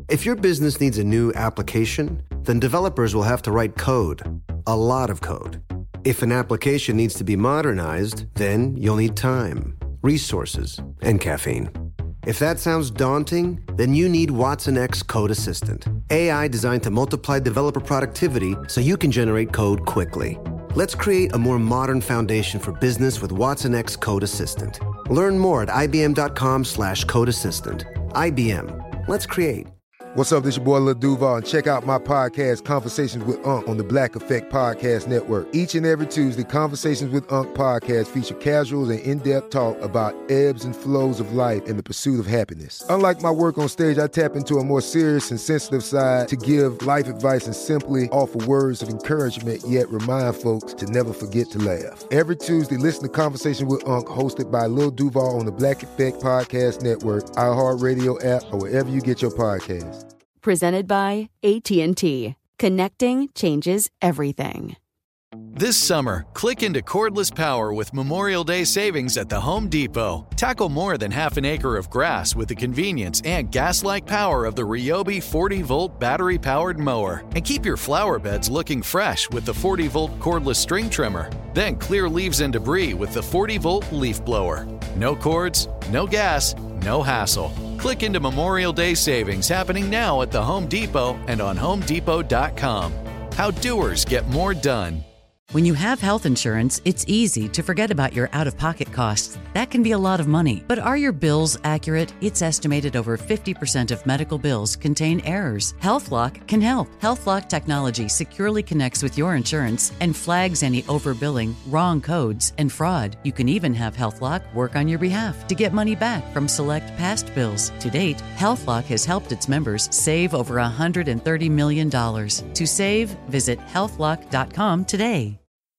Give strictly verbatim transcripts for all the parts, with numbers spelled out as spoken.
If your business needs a new application, then developers will have to write code, a lot of code. If an application needs to be modernized, then you'll need time, resources, and caffeine. If that sounds daunting, then you need Watson X Code Assistant, A I designed to multiply developer productivity so you can generate code quickly. Let's create a more modern foundation for business with Watson X Code Assistant. Learn more at ibm.com slash code assistant. I B M. Let's create. What's up, this your boy Lil Duval, and check out my podcast, Conversations with Unc, on the Black Effect Podcast Network. Each and every Tuesday, Conversations with Unc podcast feature casuals and in-depth talk about ebbs and flows of life and the pursuit of happiness. Unlike my work on stage, I tap into a more serious and sensitive side to give life advice and simply offer words of encouragement, yet remind folks to never forget to laugh. Every Tuesday, listen to Conversation with Unc, hosted by Lil Duval on the Black Effect Podcast Network, iHeartRadio app, or wherever you get your podcasts. Presented by A T and T. Connecting changes everything. This summer, click into cordless power with Memorial Day savings at the Home Depot. Tackle more than half an acre of grass with the convenience and gas-like power of the Ryobi forty volt battery-powered mower. And keep your flower beds looking fresh with the forty volt cordless string trimmer. Then clear leaves and debris with the forty volt leaf blower. No cords, no gas, no hassle. Click into Memorial Day savings happening now at the Home Depot and on home depot dot com. How doers get more done. When you have health insurance, it's easy to forget about your out-of-pocket costs. That can be a lot of money. But are your bills accurate? It's estimated over fifty percent of medical bills contain errors. HealthLock can help. HealthLock technology securely connects with your insurance and flags any overbilling, wrong codes, and fraud. You can even have HealthLock work on your behalf to get money back from select past bills. To date, HealthLock has helped its members save over one hundred thirty million dollars. To save, visit health lock dot com today.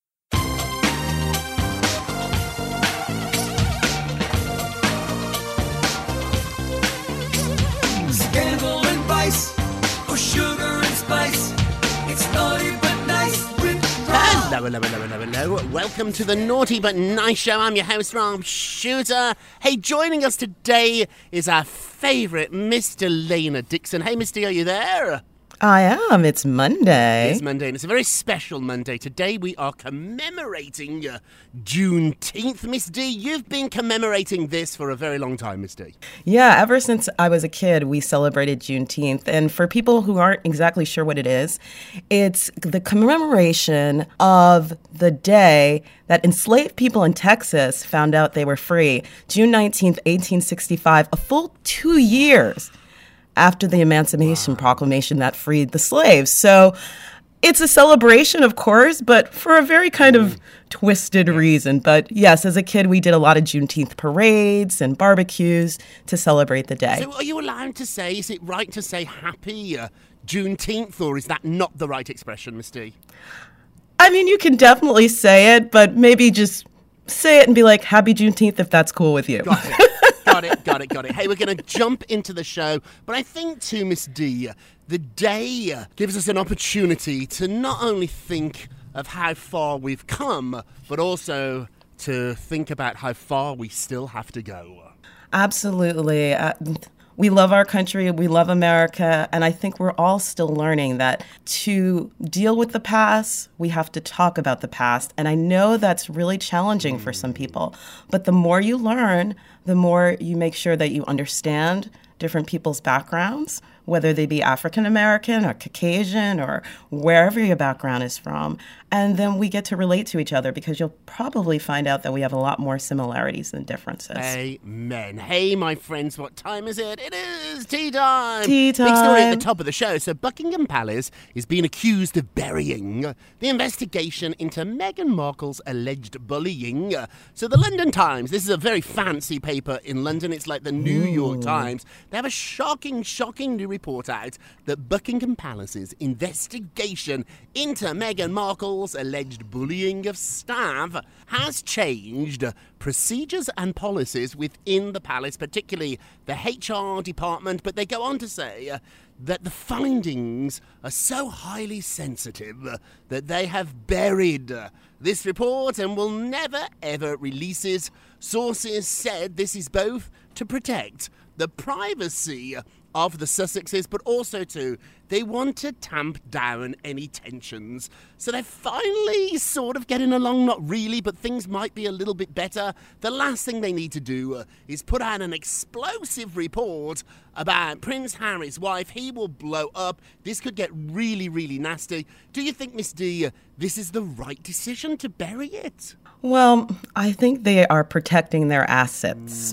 Scandal and vice, or sugar and spice. It's naughty but nice with Rob. Hello, hello, hello, hello, hello. Welcome to the Naughty But Nice Show. I'm your host, Rob Shooter. Hey, joining us today is our favourite, Mister Lena Dixon. Hey, Mister are you there? I am. It's Monday. It's Monday, and it's a very special Monday. Today we are commemorating uh, Juneteenth. Miss D, you've been commemorating this for a very long time, Miss D. Yeah, ever since I was a kid, we celebrated Juneteenth. And for people who aren't exactly sure what it is, it's the commemoration of the day that enslaved people in Texas found out they were free. June nineteenth, eighteen sixty-five, a full two years after the Emancipation wow. Proclamation that freed the slaves. So it's a celebration, of course, but for a very kind of twisted reason. But yes, as a kid, we did a lot of Juneteenth parades and barbecues to celebrate the day. So are you allowed to say, is it right to say happy uh, Juneteenth, or is that not the right expression, Miss D? I mean, you can definitely say it, but maybe just say it and be like, happy Juneteenth if that's cool with you. Got it. Got it, got it, got it. Hey, we're going to jump into the show, but I think too, Miss D, the day gives us an opportunity to not only think of how far we've come, but also to think about how far we still have to go. Absolutely. Uh, we love our country, we love America, and I think we're all still learning that to deal with the past, we have to talk about the past. And I know that's really challenging for some people, but the more you learn, the more you make sure that you understand different people's backgrounds, whether they be African American or Caucasian or wherever your background is from. And then we get to relate to each other, because you'll probably find out that we have a lot more similarities than differences. Amen. Hey, my friends, what time is it? It is tea time. Tea time. Big story at the top of the show. So Buckingham Palace is being accused of burying the investigation into Meghan Markle's alleged bullying. So the London Times, this is a very fancy paper in London. It's like the New Ooh. York Times. They have a shocking, shocking new report out that Buckingham Palace's investigation into Meghan Markle's alleged bullying of staff has changed procedures and policies within the palace, particularly the H R department. But they go on to say uh, that the findings are so highly sensitive uh, that they have buried uh, this report and will never ever release it. Sources said this is both to protect the privacy of the Sussexes, but also, too, they want to tamp down any tensions. So they're finally sort of getting along, not really, but things might be a little bit better. The last thing they need to do uh, is put out an explosive report about Prince Harry's wife. He will blow up. This could get really, really nasty. Do you think, Miss D, uh, this is the right decision to bury it? Well, I think they are protecting their assets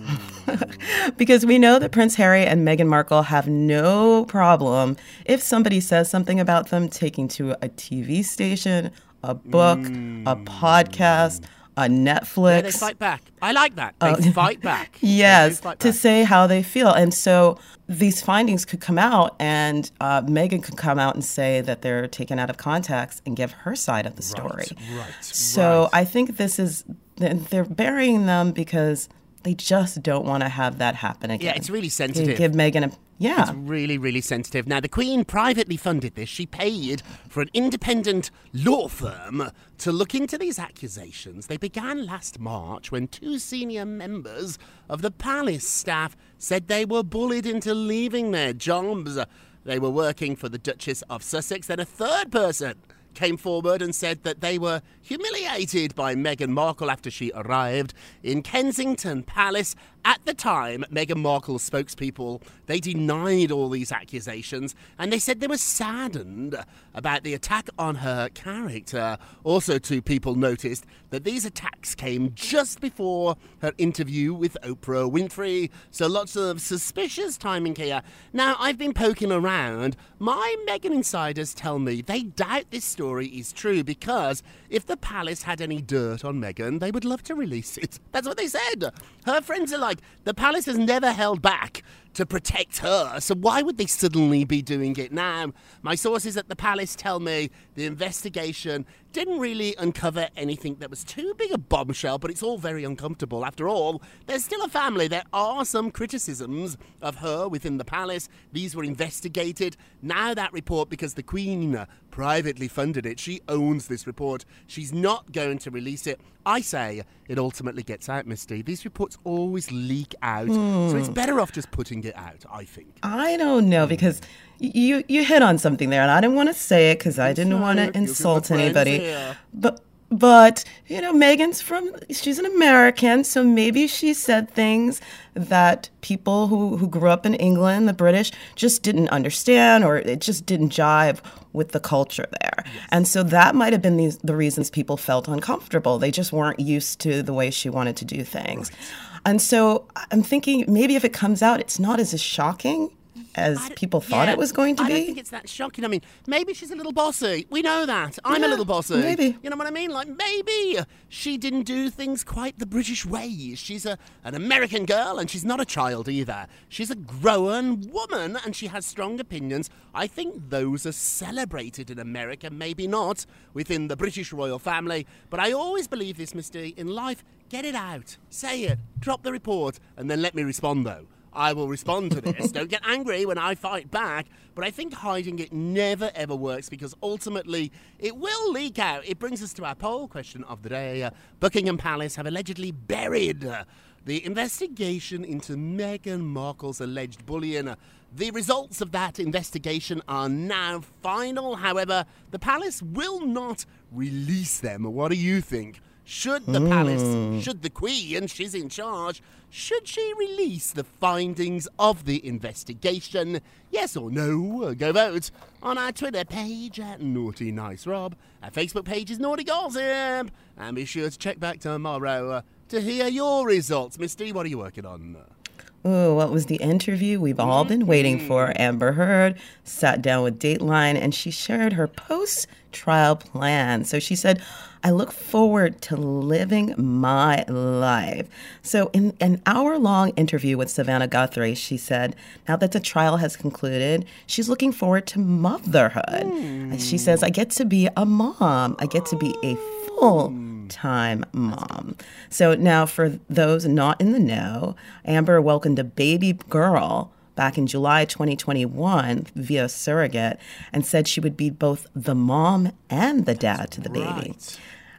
mm. because we know that Prince Harry and Meghan Markle have no problem if somebody says something about them taking to a T V station, a book, mm. a podcast, a Netflix. Yeah, they fight back. I like that. They uh, fight back. Yes, fight to back. say how they feel. And so these findings could come out, and uh, Meghan could come out and say that they're taken out of context and give her side of the story. Right, right. So right. I think this is, they're burying them because they just don't want to have that happen again. Yeah, it's really sensitive. Give Meghan a... Yeah. It's really, really sensitive. Now, the Queen privately funded this. She paid for an independent law firm to look into these accusations. They began last March when two senior members of the palace staff said they were bullied into leaving their jobs. They were working for the Duchess of Sussex. Then a third person came forward and said that they were humiliated by Meghan Markle after she arrived in Kensington Palace. At the time, Meghan Markle's spokespeople, they denied all these accusations, and they said they were saddened about the attack on her character. Also, two people noticed that these attacks came just before her interview with Oprah Winfrey, so lots of suspicious timing here. Now, I've been poking around. My Meghan insiders tell me they doubt this story is true because if the palace had any dirt on Meghan, they would love to release it. That's what they said. Her friends are like, the palace has never held back to protect her, so why would they suddenly be doing it now? My sources at the palace tell me the investigation didn't really uncover anything that was too big a bombshell, but it's all very uncomfortable. After all, there's still a family. There are some criticisms of her within the palace. These were investigated. Now that report, because the Queen privately funded it, she owns this report. She's not going to release it. I say it ultimately gets out, Misty. These reports always leak out, mm. so it's better off just putting it out, I think. I don't know, because you you hit on something there, and I didn't want to say it because I didn't want to insult anybody. Here. But but you know, Meghan's from she's an American, so maybe she said things that people who, who grew up in England, the British, just didn't understand, or it just didn't jive with the culture there. Yes. And so that might have been the, the reasons people felt uncomfortable. They just weren't used to the way she wanted to do things. Right. And so I'm thinking maybe if it comes out, it's not as shocking as people thought yeah, it was going to I be. I don't think it's that shocking. I mean, maybe she's a little bossy. We know that. I'm yeah, a little bossy. Maybe. You know what I mean? Like, maybe she didn't do things quite the British way. She's a an American girl, and she's not a child either. She's a grown woman, and she has strong opinions. I think those are celebrated in America, maybe not within the British royal family. But I always believe this, Misty. In life, get it out. Say it. Drop the report, and then let me respond, though. I will respond to this. Don't get angry when I fight back. But I think hiding it never, ever works because ultimately it will leak out. It brings us to our poll question of the day. Uh, Buckingham Palace have allegedly buried uh, the investigation into Meghan Markle's alleged bullying. Uh, the results of that investigation are now final. However, the palace will not release them. What do you think? Should the palace, mm. should the Queen, she's in charge, should she release the findings of the investigation? Yes or no? Go vote on our Twitter page at Naughty Nice Rob. Our Facebook page is Naughty Gossip. And be sure to check back tomorrow uh, to hear your results. Misty, what are you working on? Ooh, what was the interview we've all been waiting for? Amber Heard sat down with Dateline and she shared her post-trial plan. So she said, I look forward to living my life. So in an hour-long interview with Savannah Guthrie, she said, now that the trial has concluded, she's looking forward to motherhood. Mm. She says, I get to be a mom. I get to be a full time mom. So now for those not in the know, Amber welcomed a baby girl back in July twenty twenty-one via surrogate and said she would be both the mom and the dad to the baby. Right.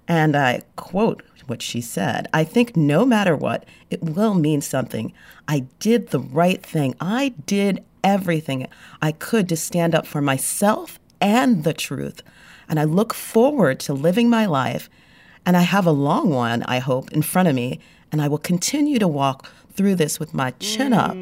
And I quote what she said, "I think no matter what, it will mean something. I did the right thing. I did everything I could to stand up for myself and the truth. And I look forward to living my life. And I have a long one, I hope, in front of me. And I will continue to walk through this with my chin up."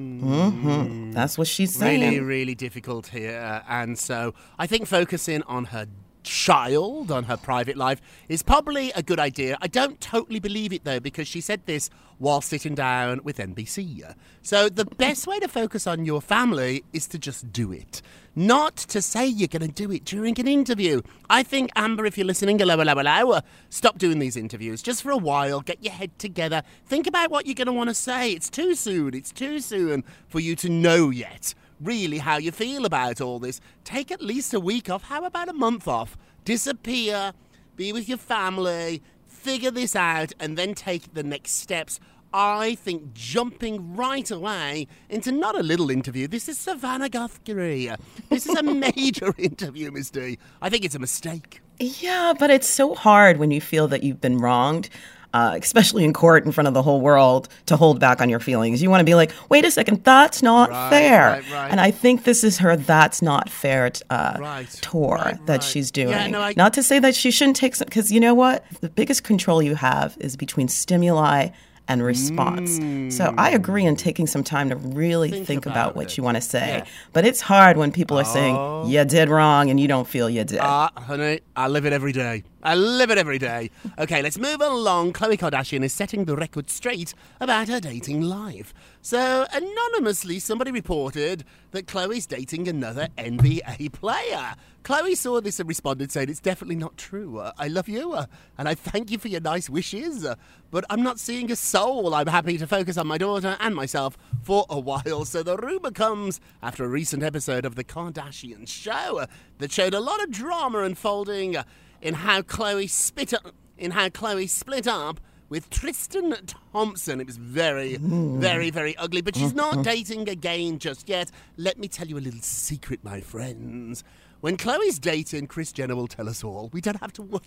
Mm-hmm. That's what she's saying. Really, really difficult here. And so I think focusing on her child, on her private life, is probably a good idea. I don't totally believe it, though, because she said this while sitting down with N B C. So the best way to focus on your family is to just do it. Not to say you're going to do it during an interview. I think, Amber, if you're listening, hello, hello, hello, stop doing these interviews just for a while. Get your head together. Think about what you're going to want to say. It's too soon. It's too soon for you to know yet really how you feel about all this. Take at least a week off. How about a month off? Disappear, be with your family, figure this out, and then take the next steps. I think jumping right away into not a little interview. This is Savannah Guthrie. This is a major interview, Miss D. I think it's a mistake. Yeah, but it's so hard when you feel that you've been wronged. Uh, especially in court in front of the whole world, to hold back on your feelings. You want to be like, wait a second, that's not right, fair. Right, right. And I think this is her That's Not Fair uh, right, tour right, that right. she's doing. Yeah, no, I... Not to say that she shouldn't take some, because you know what? The biggest control you have is between stimuli and response. Mm. So I agree in taking some time to really think, think about, about what it. you want to say. Yeah. But it's hard when people are oh. saying, you did wrong, and you don't feel you did. Ah, uh, honey, I live it every day. I live it every day. Okay, let's move along. Khloe Kardashian is setting the record straight about her dating life. So, anonymously, somebody reported that Khloe's dating another N B A player. Khloe saw this and responded saying, "It's definitely not true. Uh, I love you, uh, and I thank you for your nice wishes, uh, but I'm not seeing a soul. I'm happy to focus on my daughter and myself for a while." So the rumor comes after a recent episode of The Kardashian Show uh, that showed a lot of drama unfolding uh, in how Khloe split up, in how Khloe split up with Tristan Thompson. It was very, very, very ugly. But she's not dating again just yet. Let me tell you a little secret, my friends. When Khloe's dating, Kris Jenner will tell us all. We don't have to worry.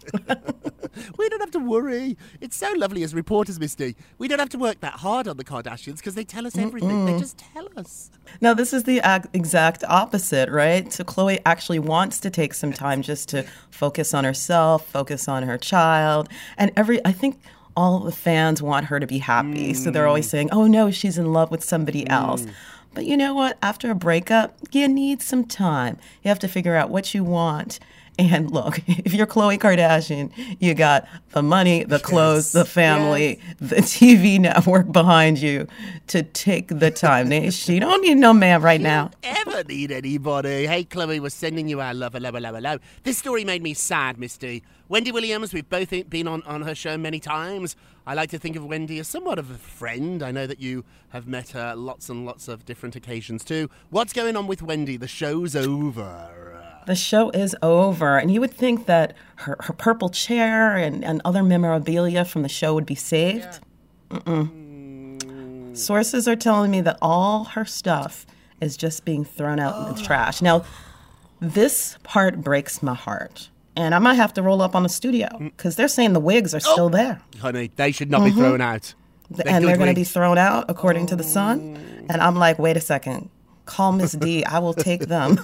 We don't have to worry. It's so lovely as reporters, Misty. We don't have to work that hard on the Kardashians because they tell us everything. Mm-mm. They just tell us. Now, this is the ag- exact opposite, right? So Khloe actually wants to take some time just to focus on herself, focus on her child. And every, I think all the fans want her to be happy. Mm. So they're always saying, oh, no, she's in love with somebody mm. else. But you know what? After a breakup, you need some time. You have to figure out what you want. And look, if you're Khloe Kardashian, you got the money, the clothes, yes. the family, yes. the T V network behind you to take the time. They, she don't need no man right you now. Don't ever need anybody. Hey, Khloe, we're sending you our love, hello, hello, hello. This story made me sad, Misty. Wendy Williams, we've both been on, on her show many times. I like to think of Wendy as somewhat of a friend. I know that you have met her lots and lots of different occasions too. What's going on with Wendy? The show's over. The show is over, and you would think that her, her purple chair and, and other memorabilia from the show would be saved. Yeah. Mm-mm. Mm. Sources are telling me that all her stuff is just being thrown out oh. in the trash. Now, this part breaks my heart. And I might have to roll up on the studio because they're saying the wigs are still oh. there. Honey, they should not mm-hmm. be thrown out. They're and they're going to be thrown out, according oh. to The Sun. And I'm like, wait a second. Call Miss D. I will take them.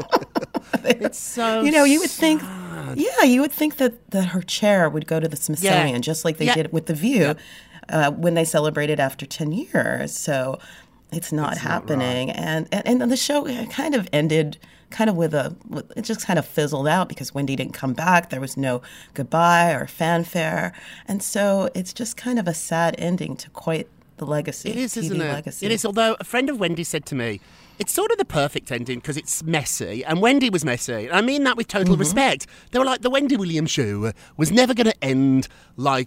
It's so You know, you would sad. think, yeah, you would think that, that her chair would go to the Smithsonian, yeah. just like they yeah. did with The View yeah. uh, when they celebrated after ten years. So it's not it's happening. Not right. and, and, and the show kind of ended kind of with a, it just kind of fizzled out because Wendy didn't come back. There was no goodbye or fanfare. And so it's just kind of a sad ending to quite the legacy. It is, T V isn't it? Legacy. It is, although a friend of Wendy said to me, it's sort of the perfect ending because it's messy, and Wendy was messy. I mean that with total mm-hmm. respect. They were like, the Wendy Williams show was never going to end like,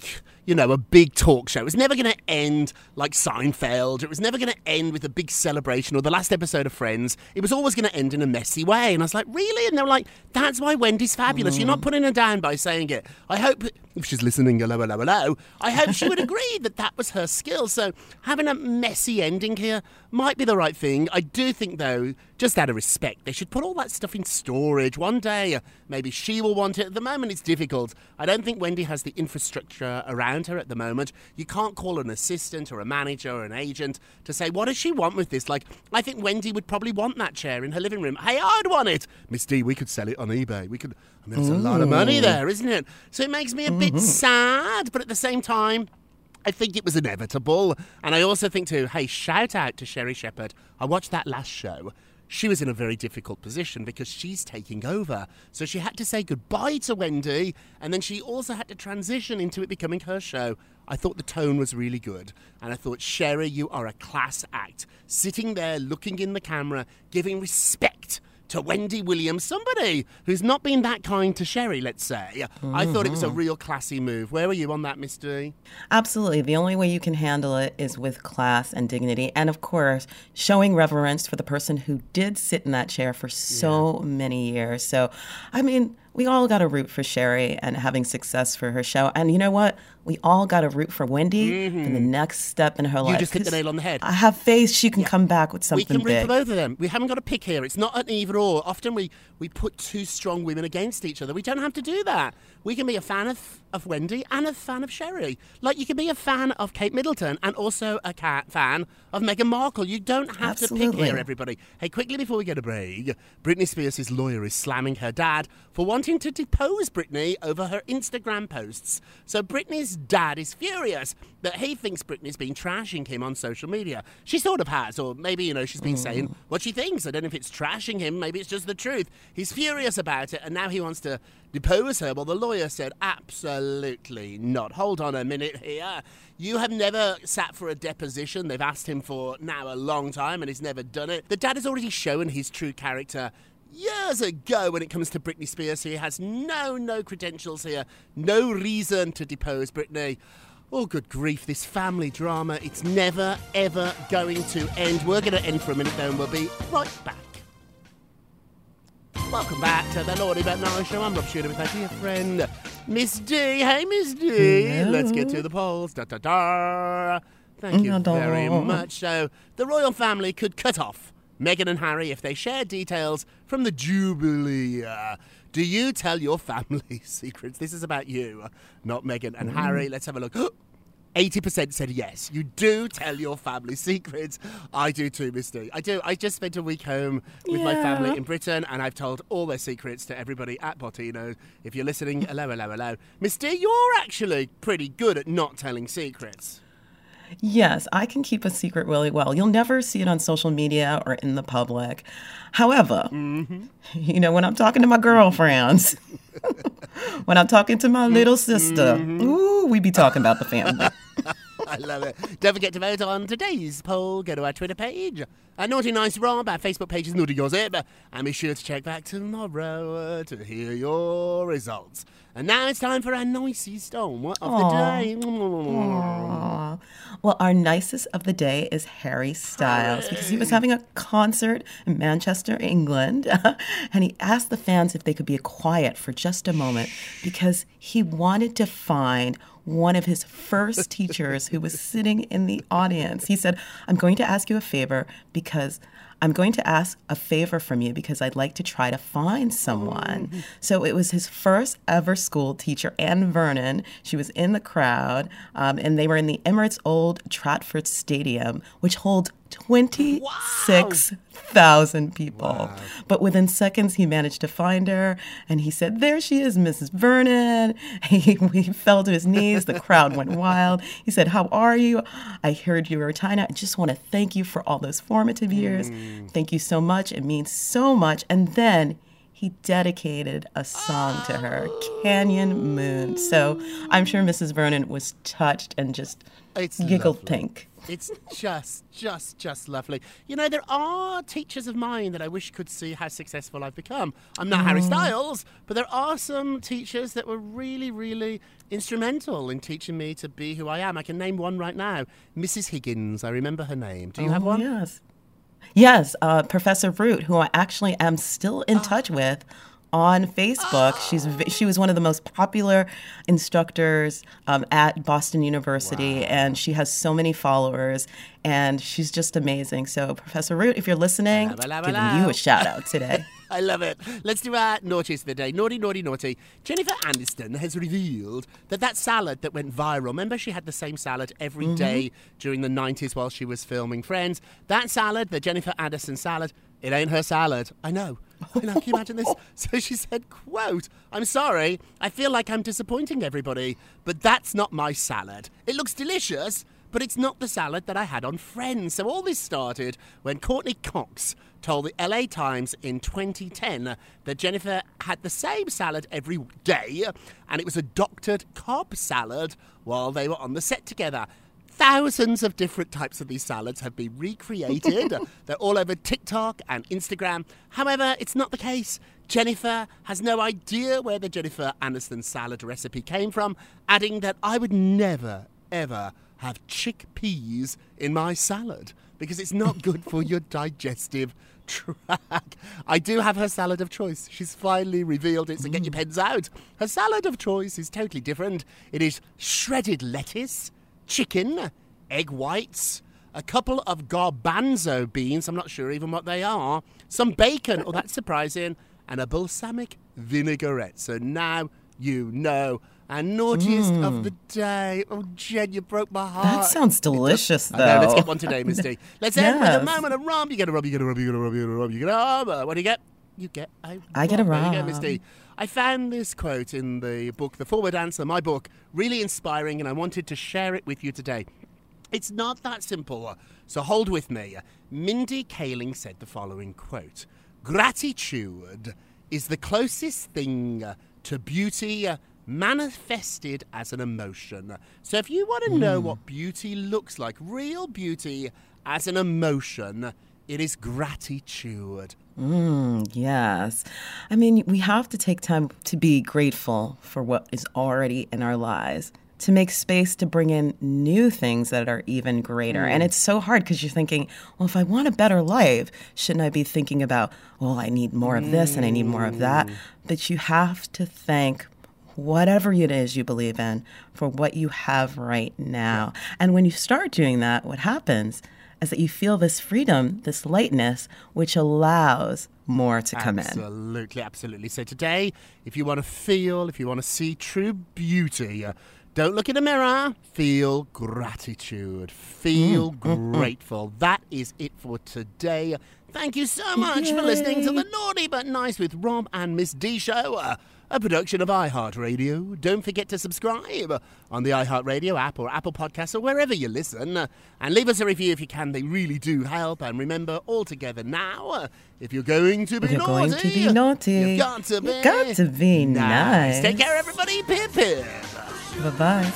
you know, a big talk show. It was never going to end like Seinfeld. It was never going to end with a big celebration or the last episode of Friends. It was always going to end in a messy way. And I was like, really? And they were like, that's why Wendy's fabulous. Mm. You're not putting her down by saying it. I hope, if she's listening, hello, hello, hello, I hope she would agree that that was her skill. So having a messy ending here might be the right thing. I do think, though, just out of respect, they should put all that stuff in storage. One day, maybe she will want it. At the moment, it's difficult. I don't think Wendy has the infrastructure around her at the moment. You can't call an assistant or a manager or an agent to say, what does she want with this? Like, I think Wendy would probably want that chair in her living room. Hey, I'd want it. Miss D, we could sell it on eBay. We could, I mean, there's a lot of money there, isn't it? So it makes me a bit sad, but at the same time, I think it was inevitable. And I also think too, hey, shout out to Sherri Shepherd. I watched that last show. She was in a very difficult position because she's taking over. So she had to say goodbye to Wendy, and then she also had to transition into it becoming her show. I thought the tone was really good. And I thought, Sherri, you are a class act. Sitting there, looking in the camera, giving respect to Wendy Williams, somebody who's not been that kind to Sherri, let's say. Mm-hmm. I thought it was a real classy move. Where were you on that, Miss D? Absolutely. The only way you can handle it is with class and dignity. And of course, showing reverence for the person who did sit in that chair for so yeah. many years. So, I mean, we all got to root for Sherri and having success for her show. And you know what? We all got to root for Wendy mm-hmm. for the next step in her you life. You just hit the nail on the head. I have faith she can yeah. come back with something big. We can root for both of them. We haven't got to pick here. It's not an either or. Often we, we put two strong women against each other. We don't have to do that. We can be a fan of, of Wendy and a fan of Sherri. Like you can be a fan of Kate Middleton and also a cat fan of Meghan Markle. You don't have Absolutely. to pick here, everybody. Hey, quickly before we get a break, Britney Spears' lawyer is slamming her dad for wanting to depose Britney over her Instagram posts. So Britney's dad is furious that he thinks Britney's been trashing him on social media. She sort of has, or maybe, you know, she's been mm. saying what she thinks. I don't know if it's trashing him, maybe it's just the truth. He's furious about it, and now he wants to depose her. Well, the lawyer said, absolutely not. Hold on a minute here. You have never sat for a deposition. They've asked him for now a long time, and he's never done it. The dad has already shown his true character years ago when it comes to Britney Spears. He has no, no credentials here. No reason to depose Britney. Oh, good grief, this family drama. It's never, ever going to end. We're going to end for a minute, though, and we'll be right back. Welcome back to the Lordy But Nice Show. I'm Rob Shooter with my dear friend, Miss D. Hey, Miss D. Hello. Let's get to the polls. Da, da, da. Thank you very much. So, the royal family could cut off Meghan and Harry if they share details from the Jubilee. Uh, do you tell your family secrets? This is about you, not Meghan and mm. Harry. Let's have a look. eighty percent said yes. You do tell your family secrets. I do too, Miss D. I do. I just spent a week home with yeah. my family in Britain, and I've told all their secrets to everybody at Bottino. If you're listening, hello, hello, hello. Miss D, you're actually pretty good at not telling secrets. Yes, I can keep a secret really well. You'll never see it on social media or in the public. However, mm-hmm. you know, when I'm talking to my girlfriends, when I'm talking to my little sister, mm-hmm. ooh, we be talking about the family. I love it. Don't forget to vote on today's poll. Go to our Twitter page, our Naughty Nice Rob, our Facebook page is Naughty Gossip, and be sure to check back tomorrow to hear your results. And now it's time for our nicest of of the day. Aww. Well, our nicest of the day is Harry Styles Harry. because he was having a concert in Manchester, England, and he asked the fans if they could be quiet for just a moment because he wanted to find one of his first teachers who was sitting in the audience. He said, I'm going to ask you a favor because I'm going to ask a favor from you because I'd like to try to find someone. Oh. So it was his first ever school teacher, Anne Vernon. She was in the crowd, um, and they were in the Emirates Old Trafford Stadium, which holds twenty-six thousand people. Wow. But within seconds, he managed to find her, and he said, there she is, Missus Vernon. He, he fell to his knees. The crowd went wild. He said, how are you? I heard you were China. I just want to thank you for all those formative years. Mm. Thank you so much. It means so much. And then he dedicated a song to her, Canyon Moon. So I'm sure Missus Vernon was touched and just It's giggled lovely. pink. It's just, just, just lovely. You know, there are teachers of mine that I wish could see how successful I've become. I'm not Harry Styles, but there are some teachers that were really, really instrumental in teaching me to be who I am. I can name one right now, Missus Higgins. I remember her name. Do you Oh, have one? Yes. Yes, uh, Professor Root, who I actually am still in touch with on Facebook. She's v- she was one of the most popular instructors um, at Boston University, and she has so many followers, and she's just amazing. So, Professor Root, if you're listening, Hello, hello, giving hello. you a shout out today. I love it. Let's do our naughties of the day. Naughty, naughty, naughty. Jennifer Aniston has revealed that that salad that went viral, remember she had the same salad every Mm-hmm. day during the nineties while she was filming Friends? That salad, the Jennifer Aniston salad, it ain't her salad. I know. I know. Can you imagine this? So she said, quote, I'm sorry, I feel like I'm disappointing everybody, but that's not my salad. It looks delicious, but it's not the salad that I had on Friends. So all this started when Courtney Cox told the L A Times in twenty ten that Jennifer had the same salad every day, and it was a doctored Cobb salad while they were on the set together. Thousands of different types of these salads have been recreated. They're all over TikTok and Instagram. However, it's not the case. Jennifer has no idea where the Jennifer Aniston salad recipe came from, adding that I would never, ever have chickpeas in my salad because it's not good for your digestive tract. I do have her salad of choice. She's finally revealed it, so get your pens out. Her salad of choice is totally different. It is shredded lettuce, chicken, egg whites, a couple of garbanzo beans, I'm not sure even what they are, some bacon, oh that's surprising, and a balsamic vinaigrette. So now you know. And naughtiest mm. of the day. Oh, Jen, you broke my heart. That sounds delicious, though. I know, let's get one today, Misty. Let's Yes. end with a moment of rum. You get a rum, you get a rum, you get a rum, you get a rum, you get a rum. Uh, What do you get? You get a rum. I get a There you go, rum. Misty. I found this quote in the book, The Forward Answer, my book, really inspiring, and I wanted to share it with you today. It's not that simple, so hold with me. Mindy Kaling said the following quote, "Gratitude is the closest thing to beauty manifested as an emotion." So if you want to know what beauty looks like, real beauty as an emotion, it is gratitude. Mm, yes. I mean, we have to take time to be grateful for what is already in our lives, to make space to bring in new things that are even greater. Mm. And it's so hard because you're thinking, well, if I want a better life, shouldn't I be thinking about, well, I need more of this and I need more of that? But you have to thank whatever it is you believe in for what you have right now. And when you start doing that, what happens is that you feel this freedom, this lightness, which allows more to come in. Absolutely, absolutely. So today, if you want to feel, if you want to see true beauty, uh, don't look in a mirror. Feel gratitude. Feel Mm, grateful. That is it for today. Thank you so much for listening to the Naughty But Nice with Rob and Miss D show, uh, a production of iHeartRadio. Don't forget to subscribe on the iHeartRadio app or Apple Podcasts or wherever you listen. Uh, and leave us a review if you can. They really do help. And remember, all together now, uh, if you're going to be If you're naughty, going to be naughty, you've got to be, you've got to be nice. Take care, everybody. Pip, pip. Bye-bye.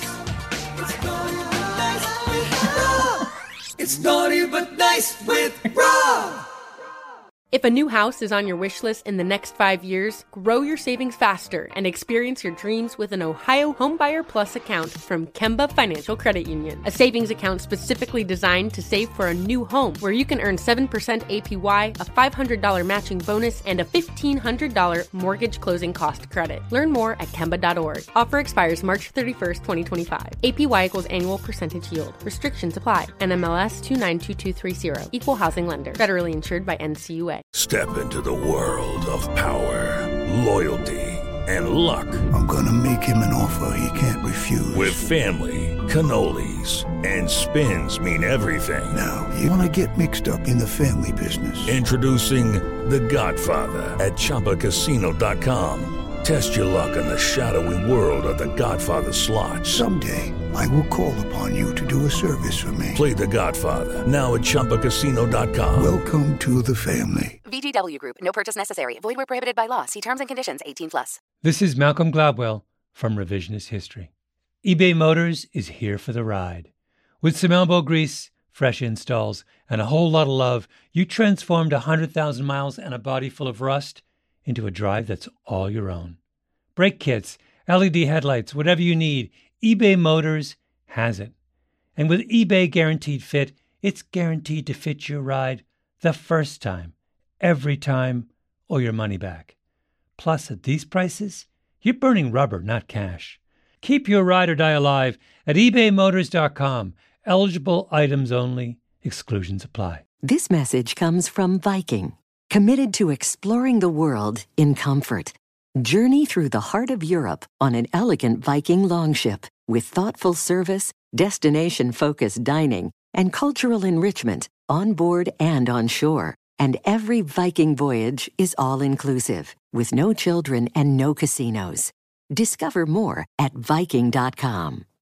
It's naughty but nice with Rob. If a new house is on your wish list in the next five years, grow your savings faster and experience your dreams with an Ohio Homebuyer Plus account from Kemba Financial Credit Union. A savings account specifically designed to save for a new home, where you can earn seven percent A P Y, a five hundred dollars matching bonus, and a fifteen hundred dollars mortgage closing cost credit. Learn more at Kemba dot org. Offer expires March thirty-first, twenty twenty-five. A P Y equals annual percentage yield. Restrictions apply. N M L S two nine two two three zero. Equal housing lender. Federally insured by N C U A. Step into the world of power, loyalty, and luck. I'm gonna make him an offer he can't refuse. With family, cannolis, and spins mean everything. Now, you wanna get mixed up in the family business. Introducing The Godfather at Chumba Casino dot com. Test your luck in the shadowy world of The Godfather slot. Someday, I will call upon you to do a service for me. Play The Godfather, now at Chumba Casino dot com. Welcome to the family. V G W Group. No purchase necessary. Void where prohibited by law. See terms and conditions. eighteen plus. This is Malcolm Gladwell from Revisionist History. eBay Motors is here for the ride. With some elbow grease, fresh installs, and a whole lot of love, you transformed one hundred thousand miles and a body full of rust into a drive that's all your own. Brake kits, L E D headlights, whatever you need, eBay Motors has it. And with eBay Guaranteed Fit, it's guaranteed to fit your ride the first time, every time, or your money back. Plus, at these prices, you're burning rubber, not cash. Keep your ride or die alive at ebay motors dot com. Eligible items only. Exclusions apply. This message comes from Viking, committed to exploring the world in comfort. Journey through the heart of Europe on an elegant Viking longship with thoughtful service, destination-focused dining, and cultural enrichment on board and on shore. And every Viking voyage is all-inclusive, with no children and no casinos. Discover more at viking dot com.